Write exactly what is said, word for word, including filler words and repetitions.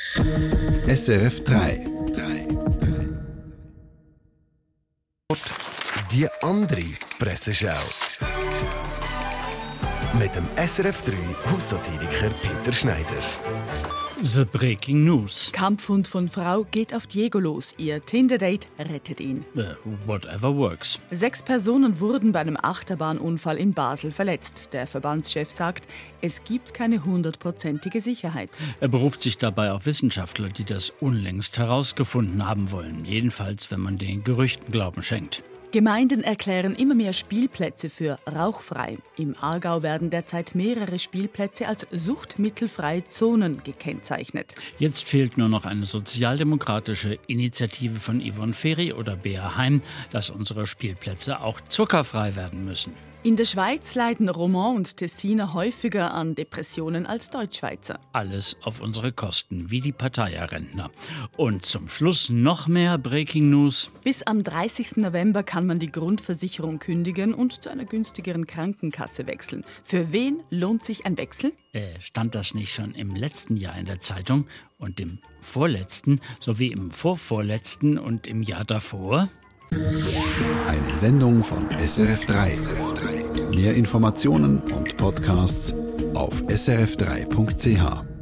S R F drei. Die andere Presseschau. Mit dem S R F drei Haussatiriker Peter Schneider. The Breaking News. Kampfhund von Frau geht auf Diego los. Ihr Tinder-Date rettet ihn. Uh, whatever works. Sechs Personen wurden bei einem Achterbahnunfall in Basel verletzt. Der Verbandschef sagt, es gibt keine hundertprozentige Sicherheit. Er beruft sich dabei auf Wissenschaftler, die das unlängst herausgefunden haben wollen. Jedenfalls, wenn man den Gerüchten Glauben schenkt. Gemeinden erklären immer mehr Spielplätze für rauchfrei. Im Aargau werden derzeit mehrere Spielplätze als suchtmittelfreie Zonen gekennzeichnet. Jetzt fehlt nur noch eine sozialdemokratische Initiative von Yvonne Ferry oder Bea Heim, dass unsere Spielplätze auch zuckerfrei werden müssen. In der Schweiz leiden Romand und Tessiner häufiger an Depressionen als Deutschschweizer. Alles auf unsere Kosten, wie die Parteiarrentner. Und zum Schluss noch mehr Breaking News. Bis am dreißigsten November kann man die Grundversicherung kündigen und zu einer günstigeren Krankenkasse wechseln. Für wen lohnt sich ein Wechsel? Äh, stand das nicht schon im letzten Jahr in der Zeitung und im vorletzten sowie im vorvorletzten und im Jahr davor? Eine Sendung von S R F drei. Mehr Informationen und Podcasts auf s r f drei punkt c h.